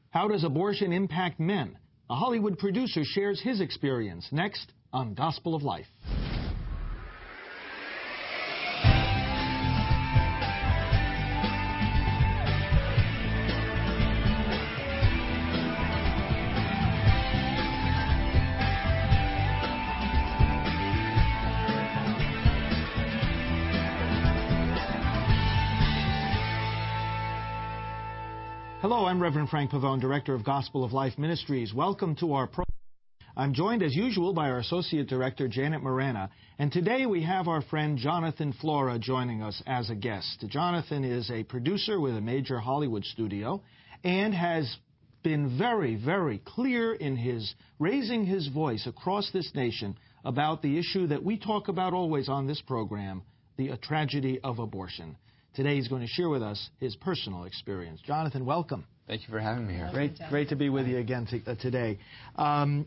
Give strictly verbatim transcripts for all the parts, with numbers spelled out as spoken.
How does abortion impact men? A Hollywood producer shares his experience next on Gospel of Life. Hello, I'm Reverend Frank Pavone, Director of Gospel of Life Ministries. Welcome to our program. I'm joined, as usual, by our Associate Director, Janet Morana. And today we have our friend Jonathan Flora joining us as a guest. Jonathan is a producer with a major Hollywood studio and has been very, very clear in his raising his voice across this nation about the issue that we talk about always on this program, the tragedy of abortion. Today he's going to share with us his personal experience. Jonathan, welcome. Thank you for having me here. Great, great to be with you again t- uh, today. Um,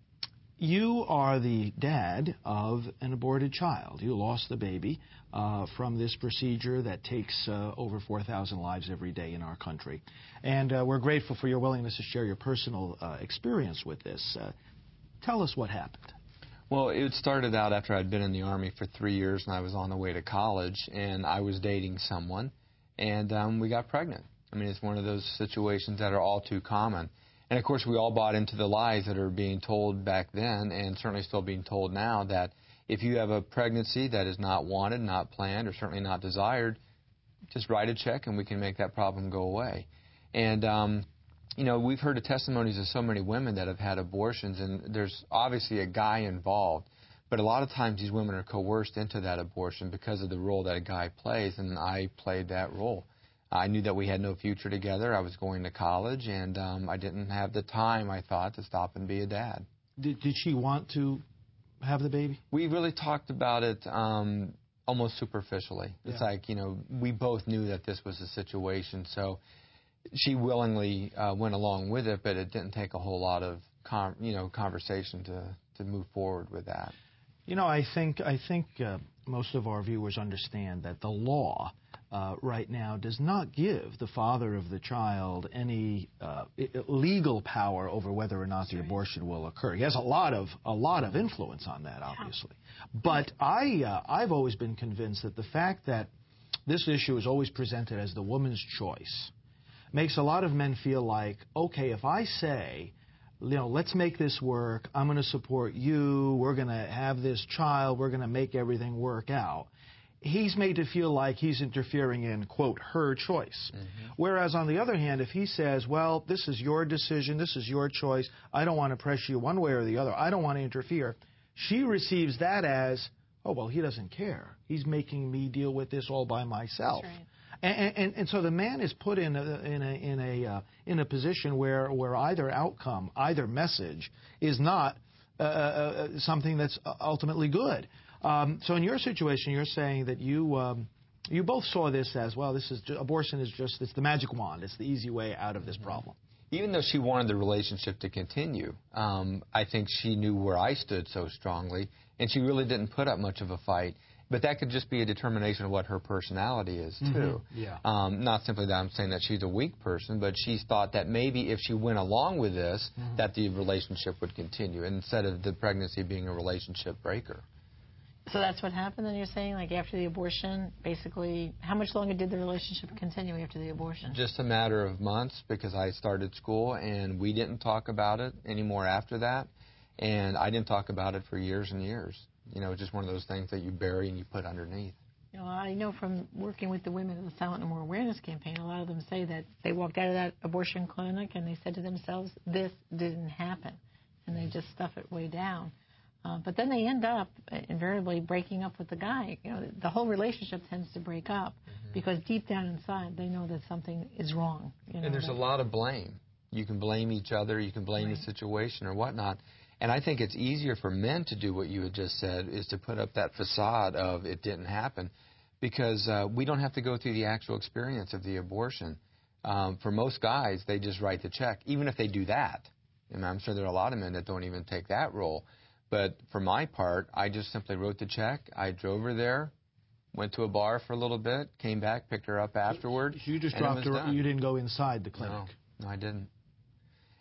you are the dad of an aborted child. You lost the baby uh, from this procedure that takes uh, over four thousand lives every day in our country. And uh, we're grateful for your willingness to share your personal uh, experience with this. Uh, tell us what happened. Well, it started out after I'd been in the Army for three years and I was on the way to college, and I was dating someone, and um, we got pregnant. I mean, it's one of those situations that are all too common. And, of course, we all bought into the lies that are being told back then and certainly still being told now that if you have a pregnancy that is not wanted, not planned, or certainly not desired, just write a check and we can make that problem go away. And um You know, we've heard the testimonies of so many women that have had abortions, and there's obviously a guy involved. But a lot of times these women are coerced into that abortion because of the role that a guy plays, and I played that role. I knew that we had no future together. I was going to college, and um, I didn't have the time, I thought, to stop and be a dad. Did, did she want to have the baby? We really talked about it um, almost superficially. Yeah. It's like, you know, we both knew that this was the situation, so she willingly uh, went along with it, but it didn't take a whole lot of com- you know conversation to, to move forward with that. You know, I think I think uh, most of our viewers understand that the law uh, right now does not give the father of the child any uh, legal power over whether or not the abortion will occur. He has a lot of a lot of influence on that, obviously. But I uh, I've always been convinced that the fact that this issue is always presented as the woman's choice makes a lot of men feel like, okay, if I say, you know, let's make this work, I'm going to support you, we're going to have this child, we're going to make everything work out, he's made to feel like he's interfering in, quote, her choice. Mm-hmm. Whereas, on the other hand, if he says, well, this is your decision, this is your choice, I don't want to pressure you one way or the other, I don't want to interfere, she receives that as, oh, well, he doesn't care. He's making me deal with this all by myself. That's right. And, and, and so the man is put in a, in a, in a, uh, in a position where, where either outcome, either message is not uh, uh, something that's ultimately good. Um, so in your situation, you're saying that you, um, you both saw this as, well, this is abortion is just, it's the magic wand. It's the easy way out of this problem. Even though she wanted the relationship to continue, um, I think she knew where I stood so strongly, and she really didn't put up much of a fight. But that could just be a determination of what her personality is, too. Mm-hmm. Yeah. Um, not simply that I'm saying that she's a weak person, but she thought that maybe if she went along with this, mm-hmm. that the relationship would continue, instead of the pregnancy being a relationship breaker. So that's what happened, then you're saying? Like after the abortion, basically, how much longer did the relationship continue after the abortion? Just a matter of months, because I started school, and we didn't talk about it anymore after that. And I didn't talk about it for years and years. You know, it's just one of those things that you bury and you put underneath. You know, I know from working with the women in the Silent No More Awareness campaign, a lot of them say that they walked out of that abortion clinic and they said to themselves, this didn't happen. And they just stuff it way down. Uh, but then they end up invariably breaking up with the guy. You know, the whole relationship tends to break up mm-hmm. because deep down inside they know that something is wrong. You know, and there's that, a lot of blame. You can blame each other, you can blame right. the situation or whatnot. And I think it's easier for men to do what you had just said, is to put up that facade of it didn't happen, because uh, we don't have to go through the actual experience of the abortion. Um, for most guys, they just write the check, even if they do that. And I'm sure there are a lot of men that don't even take that role. But for my part, I just simply wrote the check. I drove her there, went to a bar for a little bit, came back, picked her up afterward. You just dropped her. You didn't go inside the clinic. No, no, I didn't.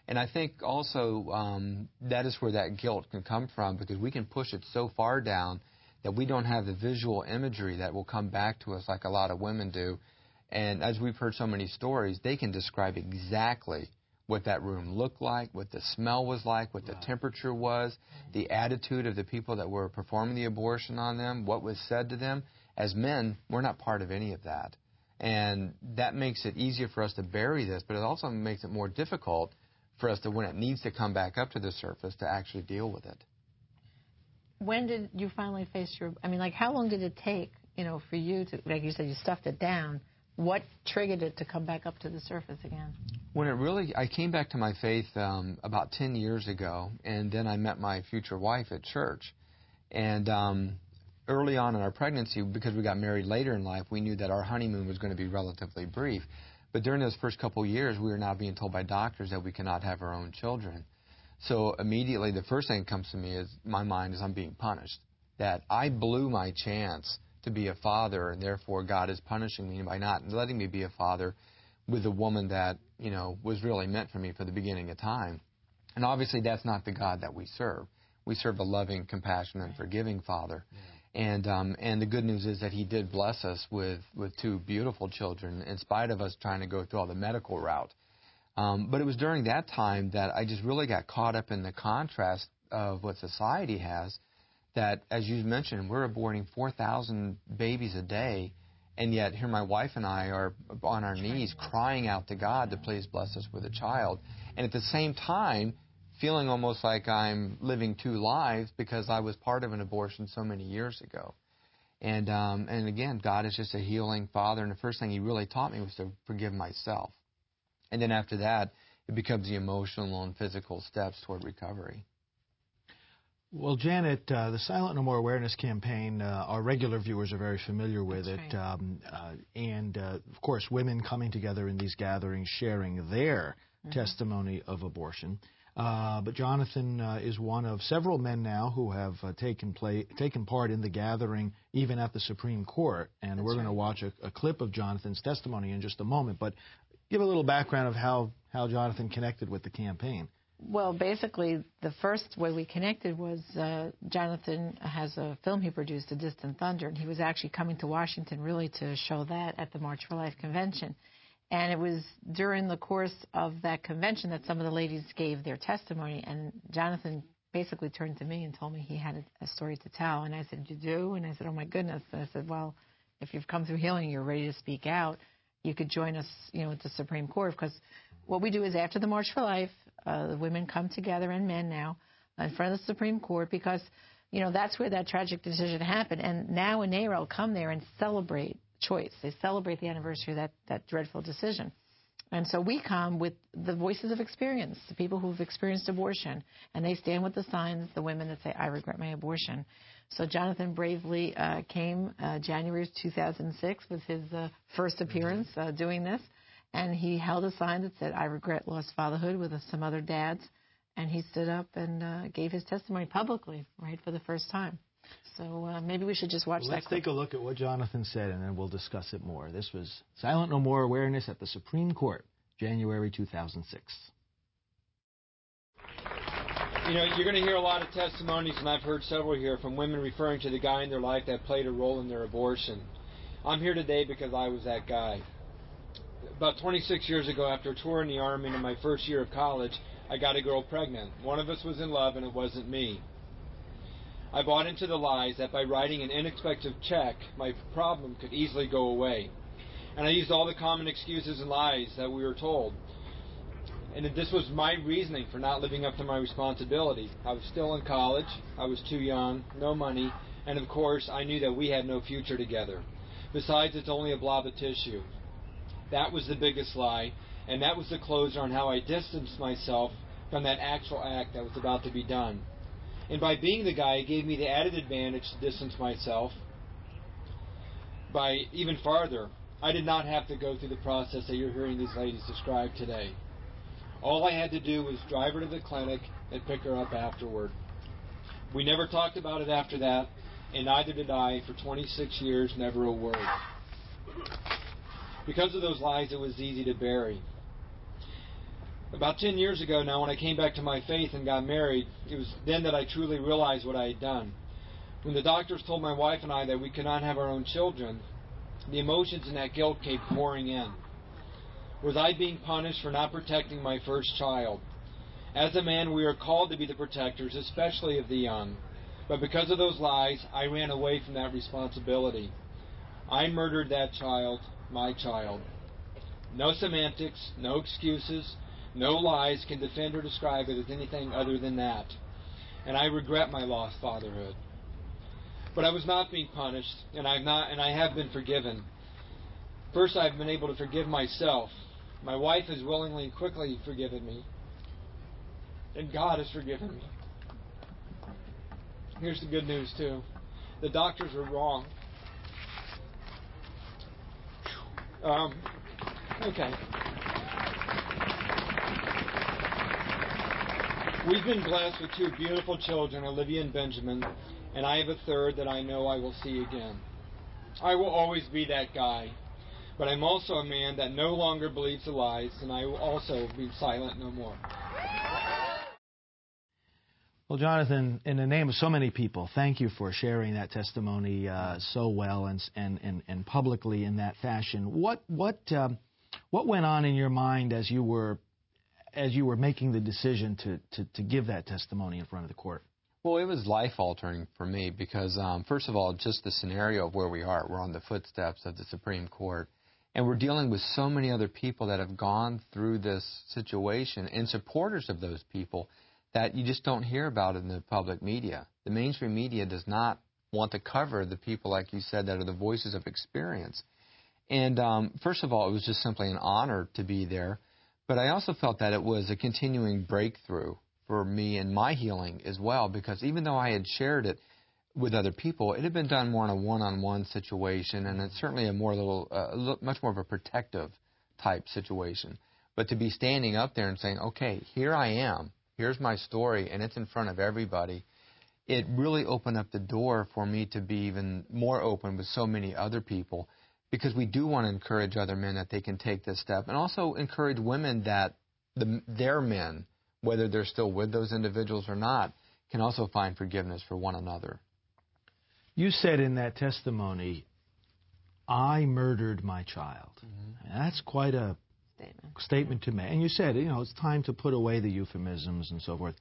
And I think also um, that is where that guilt can come from, because we can push it so far down that we don't have the visual imagery that will come back to us like a lot of women do. And as we've heard so many stories, they can describe exactly what that room looked like, what the smell was like, what the temperature was, the attitude of the people that were performing the abortion on them, what was said to them. As men, we're not part of any of that. And that makes it easier for us to bury this, but it also makes it more difficult for us to, when it needs to come back up to the surface, to actually deal with it. When did you finally face your, I mean, like, how long did it take, you know, for you to, like you said, you stuffed it down. What triggered it to come back up to the surface again? When it really, I came back to my faith um, about ten years ago, and then I met my future wife at church. And um, early on in our pregnancy, because we got married later in life, we knew that our honeymoon was going to be relatively brief. But during those first couple of years, we were now being told by doctors that we cannot have our own children. So immediately, the first thing that comes to me is my mind is I'm being punished, that I blew my chance to be a father, and therefore God is punishing me by not letting me be a father with a woman that, you know, was really meant for me for the beginning of time. And obviously that's not the God that we serve. We serve a loving, compassionate, and forgiving Father. Yeah. And um, and the good news is that He did bless us with, with two beautiful children in spite of us trying to go through all the medical route. Um, but it was during that time that I just really got caught up in the contrast of what society has, that, as you mentioned, we're aborting four thousand babies a day, and yet here my wife and I are on our knees crying out to God to please bless us with a child. And at the same time, feeling almost like I'm living two lives because I was part of an abortion so many years ago. And um, and again, God is just a healing Father, and the first thing He really taught me was to forgive myself. And then after that, it becomes the emotional and physical steps toward recovery. Well, Janet, uh, the Silent No More Awareness Campaign, uh, our regular viewers are very familiar with That's it. Right. Um, uh, and, uh, of course, women coming together in these gatherings, sharing their mm-hmm. testimony of abortion. Uh, but Jonathan uh, is one of several men now who have uh, taken play, taken part in the gathering, even at the Supreme Court. And That's we're right. going to watch a, a clip of Jonathan's testimony in just a moment. But give a little background of how, how Jonathan connected with the campaign. Well, basically, the first way we connected was uh, Jonathan has a film he produced, A Distant Thunder, and he was actually coming to Washington really to show that at the March for Life convention. And it was during the course of that convention that some of the ladies gave their testimony, and Jonathan basically turned to me and told me he had a, a story to tell. And I said, you do? And I said, oh, my goodness. And I said, well, if you've come through healing, you're ready to speak out, you could join us, you know, at the Supreme Court, because what we do is after the March for Life, uh, the women come together, and men now, in front of the Supreme Court, because, you know, that's where that tragic decision happened. And now and NARAL come there and celebrate choice. They celebrate the anniversary of that, that dreadful decision. And so we come with the voices of experience, the people who've experienced abortion, and they stand with the signs, the women that say, I regret my abortion. So Jonathan bravely uh, came uh, January of two thousand six was his uh, first appearance uh, doing this. And he held a sign that said, I regret lost fatherhood, with some other dads. And he stood up and uh, gave his testimony publicly, right, for the first time. So uh, maybe we should just watch well, that let's clip. Let's take a look at what Jonathan said, and then we'll discuss it more. This was Silent No More Awareness at the Supreme Court, January two thousand six. You know, you're going to hear a lot of testimonies, and I've heard several here, from women referring to the guy in their life that played a role in their abortion. I'm here today because I was that guy. About twenty-six years ago, after a tour in the Army and in my first year of college, I got a girl pregnant. One of us was in love, and it wasn't me. I bought into the lies that by writing an inexpensive check, my problem could easily go away. And I used all the common excuses and lies that we were told. And this was my reasoning for not living up to my responsibility. I was still in college, I was too young, no money, and of course I knew that we had no future together. Besides, it's only a blob of tissue. That was the biggest lie, and that was the closer on how I distanced myself from that actual act that was about to be done. And by being the guy, it gave me the added advantage to distance myself by even farther. I did not have to go through the process that you're hearing these ladies describe today. All I had to do was drive her to the clinic and pick her up afterward. We never talked about it after that, and neither did I for twenty-six years, never a word. Because of those lies, it was easy to bury. About ten years ago now, when I came back to my faith and got married, it was then that I truly realized what I had done. When the doctors told my wife and I that we could not have our own children, the emotions and that guilt came pouring in. Was I being punished for not protecting my first child? As a man, we are called to be the protectors, especially of the young. But because of those lies, I ran away from that responsibility. I murdered that child, my child. No semantics, no excuses, no lies can defend or describe it as anything other than that. And I regret my lost fatherhood. But I was not being punished, and I've not, and I have been forgiven. First, I've been able to forgive myself. My wife has willingly and quickly forgiven me. And God has forgiven me. Here's the good news, too. The doctors were wrong. Um, okay. We've been blessed with two beautiful children, Olivia and Benjamin, and I have a third that I know I will see again. I will always be that guy, but I'm also a man that no longer believes the lies, and I will also be silent no more. Well, Jonathan, in the name of so many people, thank you for sharing that testimony uh, so well and, and, and, and publicly in that fashion. What what um, what went on in your mind as you were as you were making the decision to, to, to give that testimony in front of the court? Well, it was life-altering for me because, um, first of all, just the scenario of where we are. We're on the footsteps of the Supreme Court, and we're dealing with so many other people that have gone through this situation and supporters of those people that you just don't hear about in the public media. The mainstream media does not want to cover the people, like you said, that are the voices of experience. And um, first of all, it was just simply an honor to be there. But I also felt that it was a continuing breakthrough for me in my healing as well, because even though I had shared it with other people, it had been done more in a one-on-one situation, and it's certainly a more little, uh, much more of a protective type situation. But to be standing up there and saying, okay, here I am, here's my story, and it's in front of everybody, it really opened up the door for me to be even more open with so many other people, because we do want to encourage other men that they can take this step, and also encourage women that the, their men, whether they're still with those individuals or not, can also find forgiveness for one another. You said in that testimony, I murdered my child. Mm-hmm. That's quite a statement. statement to make. And you said, you know, it's time to put away the euphemisms and so forth.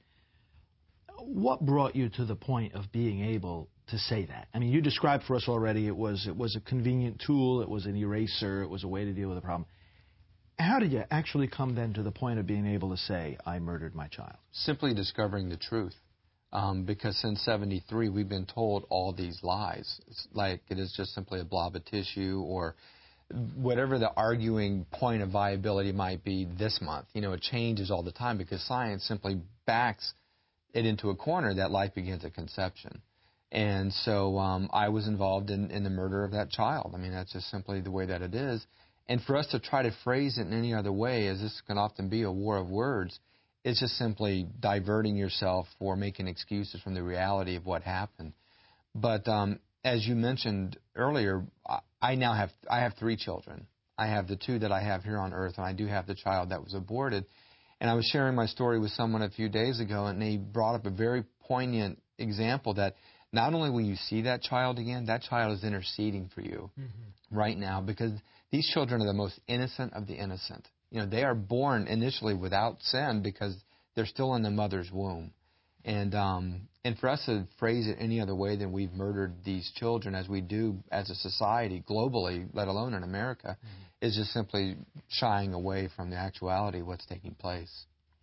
What brought you to the point of being able to say that? I mean, you described for us already it was it was a convenient tool, it was an eraser, it was a way to deal with a problem. How did you actually come then to the point of being able to say, I murdered my child? Simply discovering the truth. Um, because since seventy-three, we've been told all these lies. It's like it is just simply a blob of tissue or whatever the arguing point of viability might be this month. You know, it changes all the time because science simply backs it into a corner that life begins at conception. And so um, I was involved in, in the murder of that child. I mean, that's just simply the way that it is. And for us to try to phrase it in any other way, as this can often be a war of words, it's just simply diverting yourself or making excuses from the reality of what happened. But um, as you mentioned earlier, I now have I have three children. I have the two that I have here on earth, and I do have the child that was aborted. And I was sharing my story with someone a few days ago, and they brought up a very poignant example that not only will you see that child again, that child is interceding for you mm-hmm. right now, because these children are the most innocent of the innocent. You know, they are born initially without sin because they're still in the mother's womb. And um, and for us to phrase it any other way than we've murdered these children as we do as a society globally, let alone in America, mm-hmm. is just simply shying away from the actuality of what's taking place.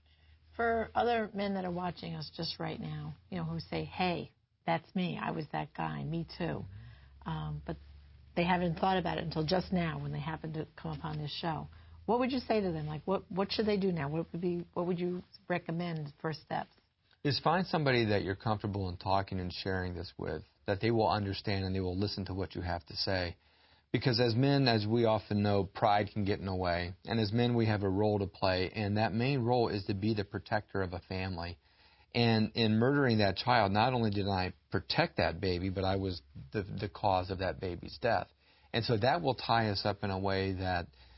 For other men that are watching us just right now, you know, who say, hey, that's me, I was that guy, me too. Mm-hmm. Um, but they haven't thought about it until just now when they happen to come upon this show. What would you say to them? Like, what, what should they do now? What would be what would you recommend first steps? Is find somebody that you're comfortable in talking and sharing this with, that they will understand and they will listen to what you have to say. Because as men, as we often know, pride can get in the way. And as men, we have a role to play. And that main role is to be the protector of a family. And in murdering that child, not only did I protect that baby, but I was the, the cause of that baby's death. And so that will tie us up in a way that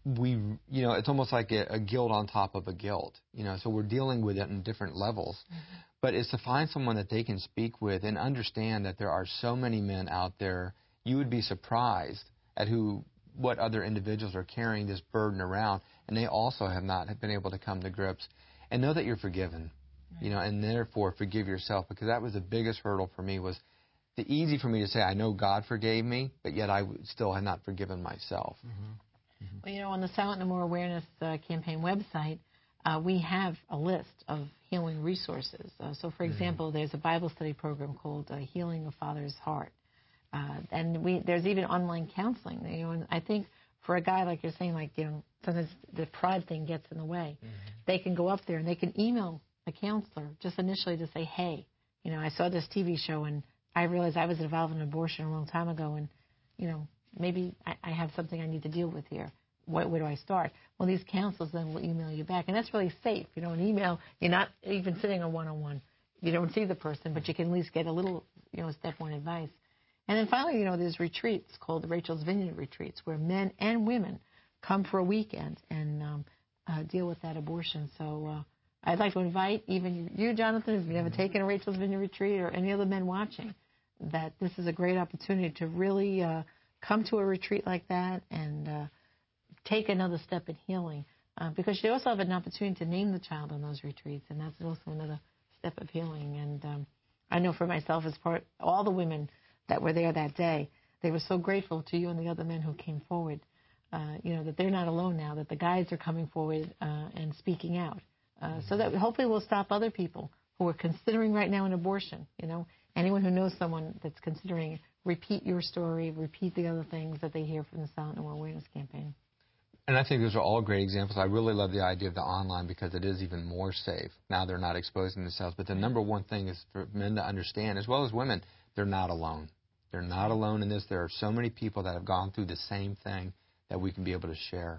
we, you know, it's almost like a, a guilt on top of a guilt, you know, so we're dealing with it in different levels. Mm-hmm. But it's to find someone that they can speak with and understand that there are so many men out there. You would be surprised at who, what other individuals are carrying this burden around, and they also have not been able to come to grips. And know that you're forgiven, right. you know, and therefore forgive yourself, because that was the biggest hurdle for me. Was the easy for me to say, I know God forgave me, but yet I still had not forgiven myself. Mm-hmm. Mm-hmm. Well, you know, on the Silent No More Awareness uh, campaign website, uh, we have a list of healing resources. Uh, so, for example, mm-hmm. there's a Bible study program called uh, Healing a Father's Heart. Uh, and we there's even online counseling. You know, and I think for a guy like you're saying, like, you know, sometimes the pride thing gets in the way. Mm-hmm. They can go up there and they can email a counselor just initially to say, hey, you know, I saw this T V show and I realized I was involved in abortion a long time ago, and, you know, maybe I, I have something I need to deal with here. Where, where do I start? Well, these counselors then will email you back, and that's really safe. You know, an email, you're not even sitting on one-on-one. You don't see the person, but you can at least get a little, you know, step one advice. And then finally, you know, there's retreats called the Rachel's Vineyard retreats, where men and women come for a weekend and um, uh, deal with that abortion. So uh, I'd like to invite even you, Jonathan, if you've never taken a Rachel's Vineyard retreat, or any other men watching, that this is a great opportunity to really uh, come to a retreat like that and uh, take another step in healing. Uh, because you also have an opportunity to name the child on those retreats, and that's also another step of healing. And um, I know for myself, as part, all the women that were there that day, they were so grateful to you and the other men who came forward, uh, you know, that they're not alone now, that the guys are coming forward uh, and speaking out. Uh, so that hopefully will stop other people who are considering right now an abortion. You know, anyone who knows someone that's considering, repeat your story, repeat the other things that they hear from the Silent No More Awareness campaign. And I think those are all great examples. I really love the idea of the online, because it is even more safe. Now they're not exposing themselves. But the number one thing is for men to understand, as well as women, they're not alone. They're not alone in this. There are so many people that have gone through the same thing that we can be able to share.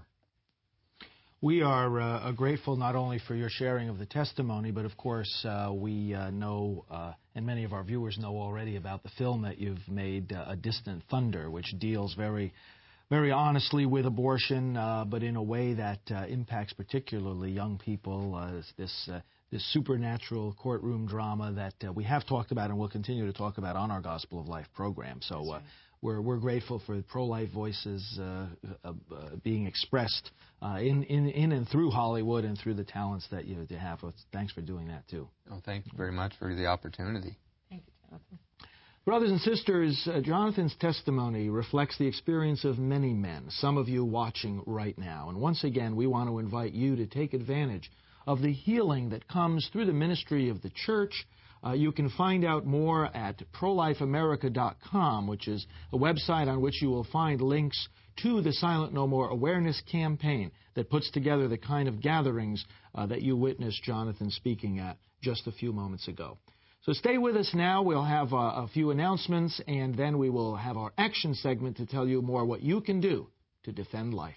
We are uh, grateful not only for your sharing of the testimony, but of course uh, we uh, know, uh, and many of our viewers know already, about the film that you've made, uh, A Distant Thunder, which deals very, very honestly with abortion, uh, but in a way that uh, impacts particularly young people. Uh, this uh, this supernatural courtroom drama that uh, we have talked about and will continue to talk about on our Gospel of Life program. So uh, we're we're grateful for pro-life voices uh, uh, uh, being expressed uh, in, in in and through Hollywood and through the talents that you, you have. Thanks for doing that too. Oh, thank you very much for the opportunity. Thank you, Jonathan. Brothers and sisters, uh, Jonathan's testimony reflects the experience of many men, some of you watching right now. And once again, we want to invite you to take advantage of the healing that comes through the ministry of the church. Uh, you can find out more at pro life america dot com, which is a website on which you will find links to the Silent No More Awareness campaign that puts together the kind of gatherings uh, that you witnessed Jonathan speaking at just a few moments ago. So stay with us now. We'll have uh, a few announcements, and then we will have our action segment to tell you more what you can do to defend life.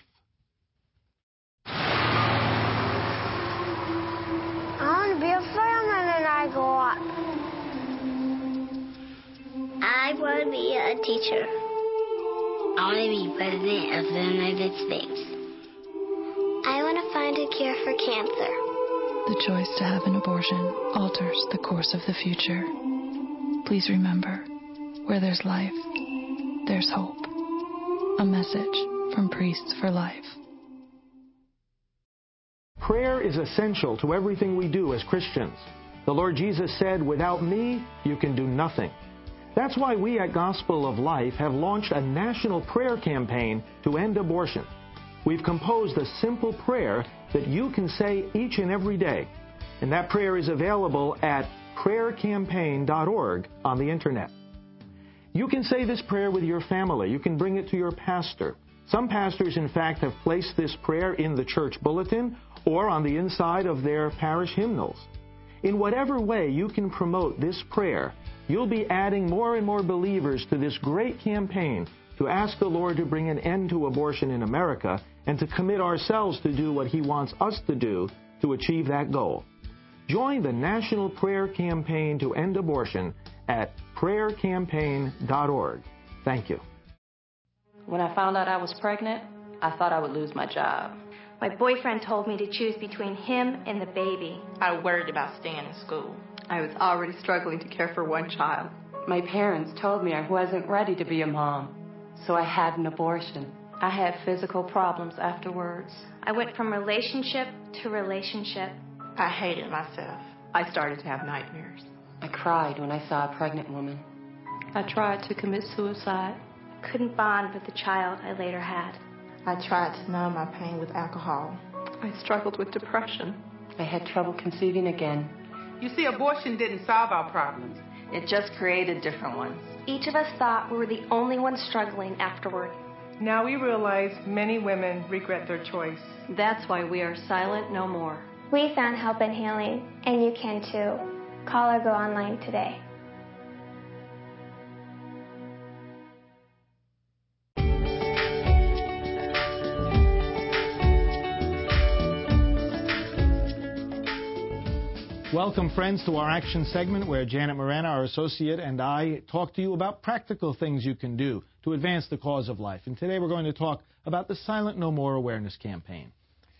I want to be a fireman when I grow up. I want to be a teacher. I want to be president of the United States. I want to find a cure for cancer. The choice to have an abortion alters the course of the future. Please remember, where there's life, there's hope. A message from Priests for Life. Prayer is essential to everything we do as Christians. The Lord Jesus said, "Without me, you can do nothing." That's why we at Gospel of Life have launched a national prayer campaign to end abortion. We've composed a simple prayer that you can say each and every day. And that prayer is available at prayer campaign dot org on the Internet. You can say this prayer with your family. You can bring it to your pastor. Some pastors, in fact, have placed this prayer in the church bulletin or on the inside of their parish hymnals. In whatever way you can promote this prayer, you'll be adding more and more believers to this great campaign to ask the Lord to bring an end to abortion in America and to commit ourselves to do what He wants us to do to achieve that goal. Join the National Prayer Campaign to End Abortion at prayer campaign dot org. Thank you. When I found out I was pregnant, I thought I would lose my job. My boyfriend told me to choose between him and the baby. I worried about staying in school. I was already struggling to care for one child. My parents told me I wasn't ready to be a mom, so I had an abortion. I had physical problems afterwards. I went from relationship to relationship. I hated myself. I started to have nightmares. I cried when I saw a pregnant woman. I tried to commit suicide. Couldn't bond with the child I later had. I tried to numb my pain with alcohol. I struggled with depression. I had trouble conceiving again. You see, abortion didn't solve our problems. It just created different ones. Each of us thought we were the only ones struggling afterward. Now we realize many women regret their choice. That's why we are Silent No More. We found help and healing, and you can too. Call or go online today. Welcome, friends, to our action segment where Janet Morena, our associate, and I talk to you about practical things you can do to advance the cause of life. And today we're going to talk about the Silent No More Awareness Campaign.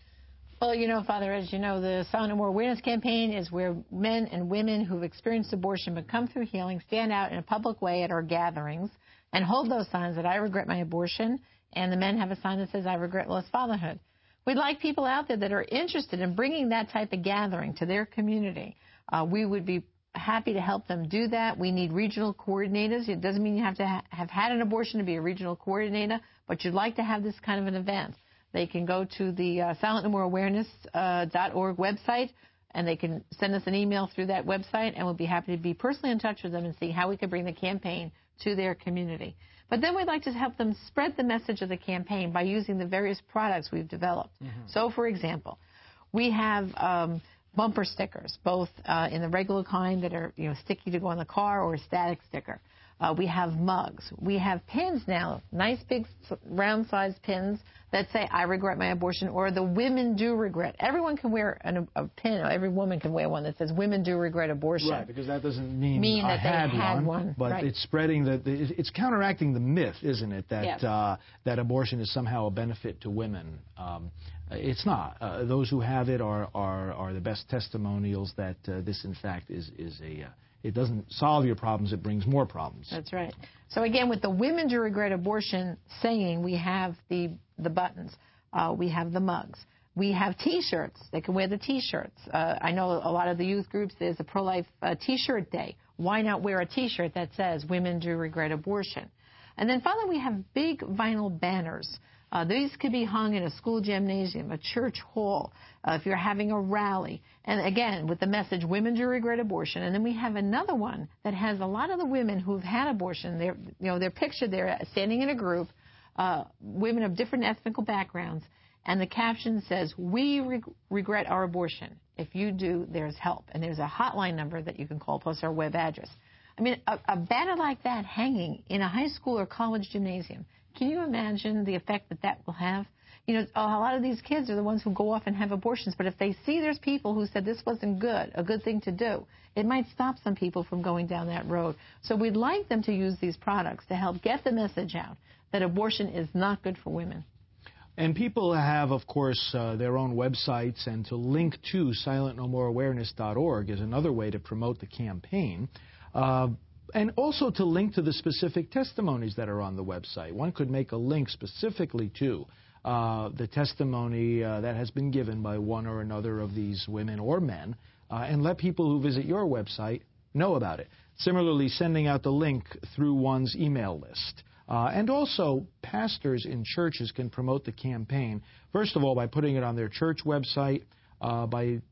Well, you know, Father, as you know, the Silent No More Awareness Campaign is where men and women who've experienced abortion but come through healing stand out in a public way at our gatherings and hold those signs that I regret my abortion, and the men have a sign that says I regret-less fatherhood. We'd like people out there that are interested in bringing that type of gathering to their community. Uh, we would be happy to help them do that. We need regional coordinators. It doesn't mean you have to ha- have had an abortion to be a regional coordinator, but you'd like to have this kind of an event. They can go to the uh, silent no more awareness dot org website, and they can send us an email through that website, and we'll be happy to be personally in touch with them and see how we can bring the campaign to their community. But then we'd like to help them spread the message of the campaign by using the various products we've developed. Mm-hmm. So, for example, we have um, bumper stickers, both uh, in the regular kind that are, you know, sticky to go in the car, or a static sticker. Uh, we have mugs. We have pins now, nice big round-sized pins that say, I regret my abortion, or the women do regret. Everyone can wear an, a pin, or every woman can wear one that says, women do regret abortion. Right, because that doesn't mean, mean I that had, they had one, one. But right. it's spreading the, the, it's counteracting the myth, isn't it, that yes. uh, that abortion is somehow a benefit to women. Um, it's not. Uh, those who have it are, are, are the best testimonials that uh, this, in fact, is, is a... Uh, It doesn't solve your problems, it brings more problems. That's right. So again, with the Women Do Regret Abortion saying, we have the, the buttons, uh, we have the mugs, we have T-shirts. They can wear the T-shirts. Uh, I know a lot of the youth groups, there's a pro-life uh, T-shirt day. Why not wear a T-shirt that says, Women Do Regret Abortion? And then finally, we have big vinyl banners. Uh, these could be hung in a school gymnasium, a church hall, uh, if you're having a rally. And again, with the message, women do regret abortion. And then we have another one that has a lot of the women who've had abortion. They're, you know, they're pictured there standing in a group, uh, women of different ethnic backgrounds. And the caption says, we re- regret our abortion. If you do, there's help. And there's a hotline number that you can call, plus our web address. I mean, a, a banner like that hanging in a high school or college gymnasium, can you imagine the effect that that will have? You know, a lot of these kids are the ones who go off and have abortions, but if they see there's people who said this wasn't good, a good thing to do, it might stop some people from going down that road. So we'd like them to use these products to help get the message out that abortion is not good for women. And people have, of course, uh, their own websites, and to link to silent no more awareness dot org is another way to promote the campaign. Uh, And also to link to the specific testimonies that are on the website. One could make a link specifically to uh, the testimony uh, that has been given by one or another of these women or men, uh, and let people who visit your website know about it. Similarly, sending out the link through one's email list. Uh, and also, pastors in churches can promote the campaign, first of all, by putting it on their church website, uh, by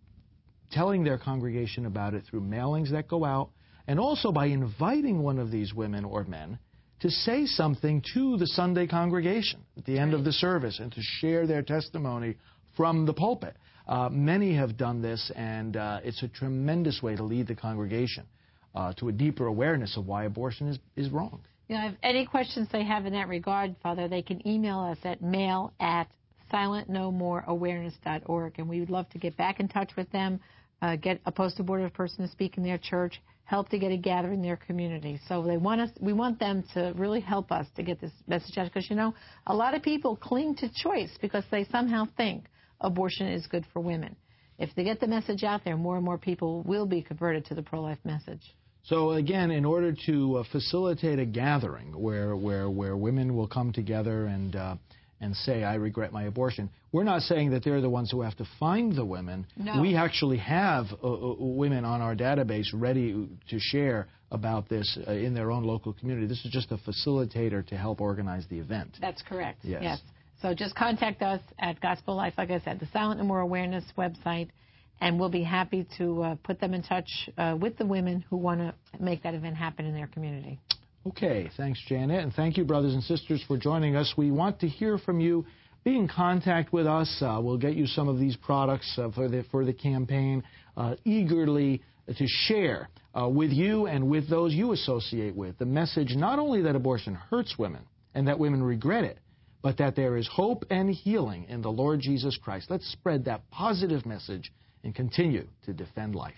telling their congregation about it through mailings that go out, and also by inviting one of these women or men to say something to the Sunday congregation at the end of the service and to share their testimony from the pulpit. Uh, many have done this, and uh, it's a tremendous way to lead the congregation uh, to a deeper awareness of why abortion is, is wrong. Yeah, if any questions they have in that regard, Father, they can email us at mail at silent no more awareness dot org, and we would love to get back in touch with them. uh, get a post-abortive person to speak in their church, help to get a gathering in their community. So they want us, we want them to really help us to get this message out, because, you know, a lot of people cling to choice because they somehow think abortion is good for women. If they get the message out there, more and more people will be converted to the pro-life message. So again, in order to uh, facilitate a gathering where where where women will come together and uh, and say, I regret my abortion, we're not saying that they're the ones who have to find the women. No. We actually have uh, uh, women on our database ready to share about this uh, in their own local community. This is just a facilitator to help organize the event. That's correct. Yes. yes. So just contact us at Gospel Life, like I said, the Silent No More Awareness website, and we'll be happy to uh, put them in touch uh, with the women who want to make that event happen in their community. Okay, thanks, Janet, and thank you, brothers and sisters, for joining us. We want to hear from you. Be in contact with us. Uh, we'll get you some of these products uh, for the for the campaign, uh, eagerly to share uh, with you and with those you associate with the message not only that abortion hurts women and that women regret it, but that there is hope and healing in the Lord Jesus Christ. Let's spread that positive message and continue to defend life.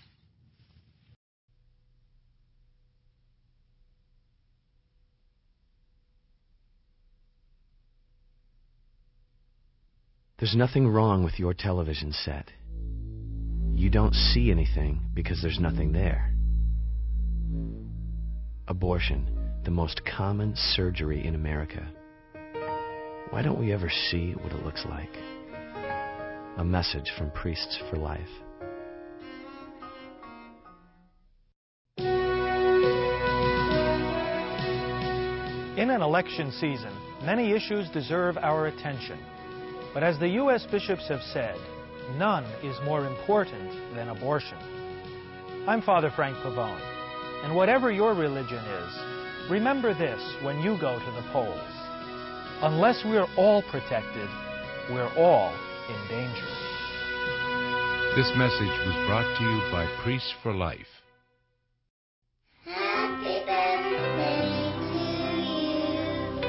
There's nothing wrong with your television set. You don't see anything because there's nothing there. Abortion, the most common surgery in America. Why don't we ever see what it looks like? A message from Priests for Life. In an election season, many issues deserve our attention. But as the U S bishops have said, none is more important than abortion. I'm Father Frank Pavone, and whatever your religion is, remember this when you go to the polls. Unless we're all protected, we're all in danger. This message was brought to you by Priests for Life. Happy birthday to you.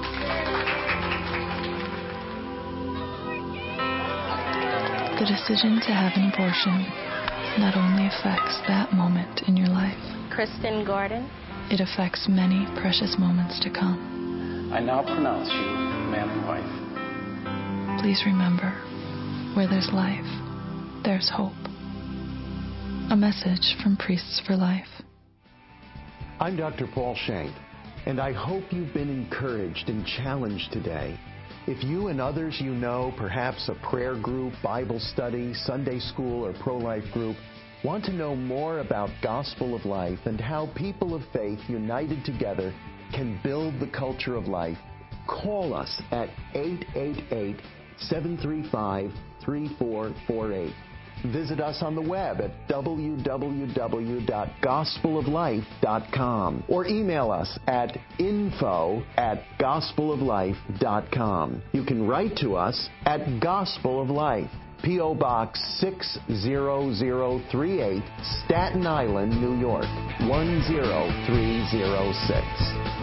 The decision to have an abortion not only affects that moment in your life. Kristen Gordon. It affects many precious moments to come. I now pronounce you man and wife. Please remember, where there's life, there's hope. A message from Priests for Life. I'm Doctor Paul Shank, and I hope you've been encouraged and challenged today. If you and others you know, perhaps a prayer group, Bible study, Sunday school, or pro-life group, want to know more about Gospel of Life and how people of faith united together can build the culture of life, call us at eight eight eight, seven three five, three four four eight. Visit us on the web at w w w dot gospel of life dot com or email us at info at gospel of life dot com. You can write to us at Gospel of Life, P O Box six zero zero three eight, Staten Island, New York, one zero three zero six.